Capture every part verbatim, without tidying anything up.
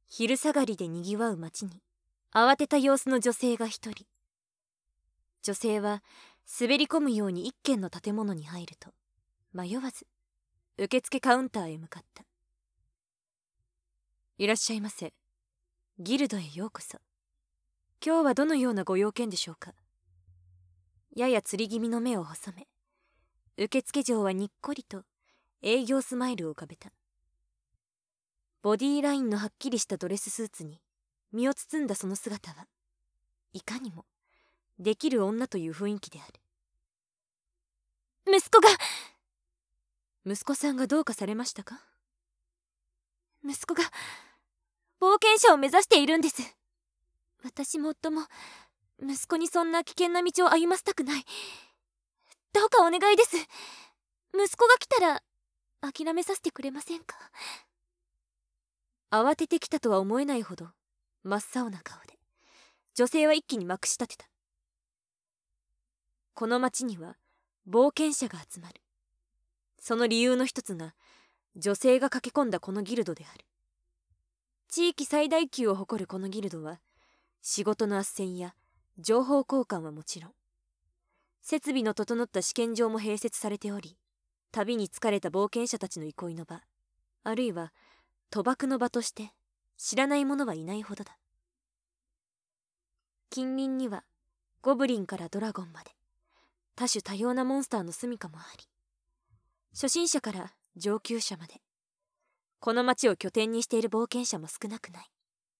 昼下がりでにぎわう街に慌てた様子の女性が一人。女性は滑り込むように一軒の建物に入ると迷わず受付カウンターへ向かった。いらっしゃいませ。ギルドへようこそ。今日はどのようなご用件でしょうか。やや釣り気味の目を細め、受付嬢はにっこりと営業スマイルを浮かべた。ボディーラインのはっきりしたドレススーツに身を包んだその姿はいかにもできる女という雰囲気である。 息子が息子さんがどうかされましたか。 息子が冒険者を目指しているんです。私も夫も息子にそんな危険な道を歩ませたくない。どうかお願いです。息子が来たら諦めさせてくれませんか。 慌ててきたとは思えないほど真っ青な顔で女性は一気にまくし立てた。この町には冒険者が集まる。その理由の一つが女性が駆け込んだこのギルドである。地域最大級を誇るこのギルドは仕事の斡旋や情報交換はもちろん、設備の整った試験場も併設されており、旅に疲れた冒険者たちの憩いの場、あるいは賭博の場として知らない者はいないほどだ。近隣にはゴブリンからドラゴンまで多種多様なモンスターの住処もあり、初心者から上級者までこの町を拠点にしている冒険者も少なくない。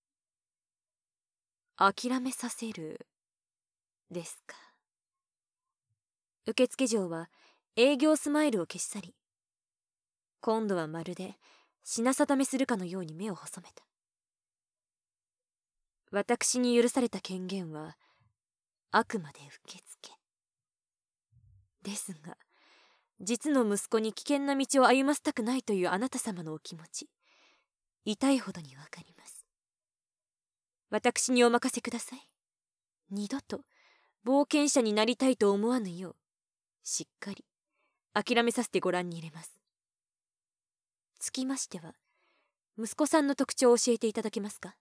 諦めさせるですか。受付嬢は営業スマイルを消し去り、今度はまるで品定めするかのように目を細めた。私に許された権限はあくまで受付ですが、実の息子に危険な道を歩ませたくないというあなた様のお気持ち、痛いほどにわかります。私にお任せください。二度と冒険者になりたいと思わぬようしっかり諦めさせてご覧に入れます。つきましては息子さんの特徴を教えていただけますか。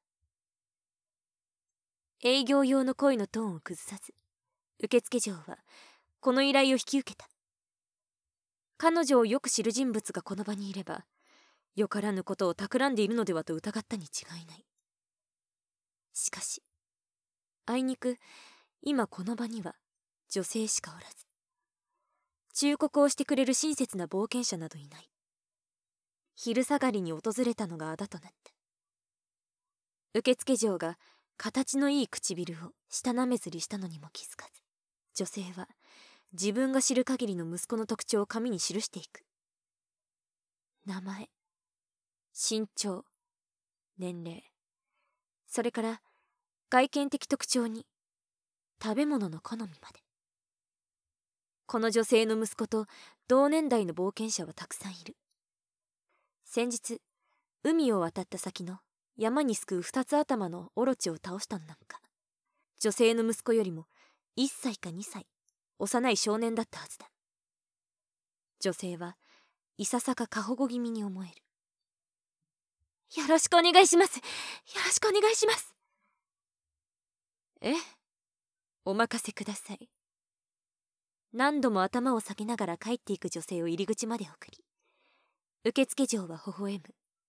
営業用の声のトーンを崩さず受付嬢はこの依頼を引き受けた。彼女をよく知る人物がこの場にいればよからぬことを企んでいるのではと疑ったに違いない。しかしあいにく今この場には女性しかおらず、忠告をしてくれる親切な冒険者などいない。昼下がりに訪れたのがあだとなった。受付嬢が形のいい唇を舌なめずりしたのにも気づかず、女性は自分が知る限りの息子の特徴を紙に記していく。名前、身長、年齢、それから外見的特徴に食べ物の好みまで。この女性の息子と同年代の冒険者はたくさんいる。先日海を渡った先の山にすくう二つ頭のオロチを倒したのなんか女性の息子よりもいっさいかにさい幼い少年だったはずだ。女性はいささか過保護気味に思える。 よろしくお願いします。よろしくお願いします。 ええ、お任せください。何度も頭を下げながら帰っていく女性を入り口まで送り、受付嬢は微笑む。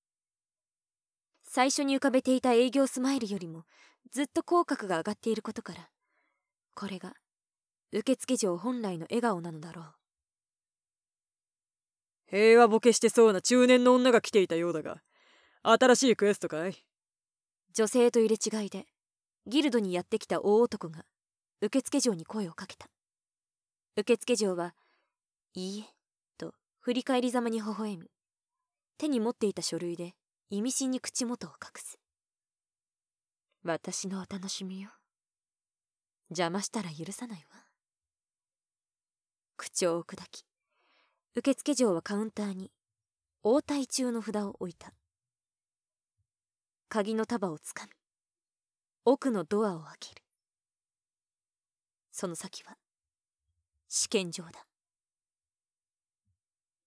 最初に浮かべていた営業スマイルよりもずっと口角が上がっていることから、これが受付嬢本来の笑顔なのだろう。 平和ボケしてそうな中年の女が来ていたようだが、新しいクエストかい。 女性と入れ違いでギルドにやってきた大男が受付嬢に声をかけた。受付嬢はいいえと振り返りざまに微笑み、手に持っていた書類で意味深に口元を隠す。私のお楽しみよ。邪魔したら許さないわ。口調を砕き、受付嬢はカウンターに応対中の札を置いた。鍵の束をつかみ奥のドアを開ける。その先は試験場だ。